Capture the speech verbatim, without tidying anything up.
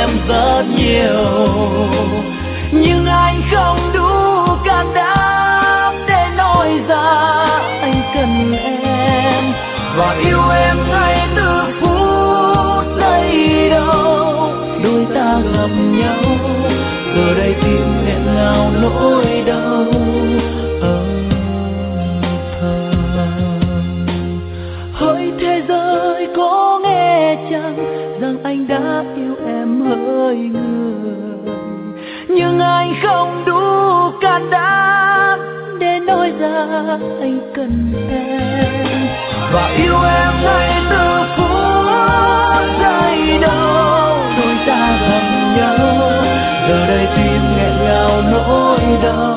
em rất nhiều, nhưng anh không đủ can đảm để nói ra anh cần em và yêu em ngay từ phút giây đầu đôi ta gặp nhau. Giờ đây tim nghẹn ngào nỗi đau âm thầm. Hỡi thế giới có nghe chăng rằng anh đã yêu em hơi người, nhưng anh không đủ can đảm để nói ra anh cần em và yêu em ngay từ phút giây đầu đôi ta gặp nhau. Giờ đây tim nghẹn ngào nỗi đau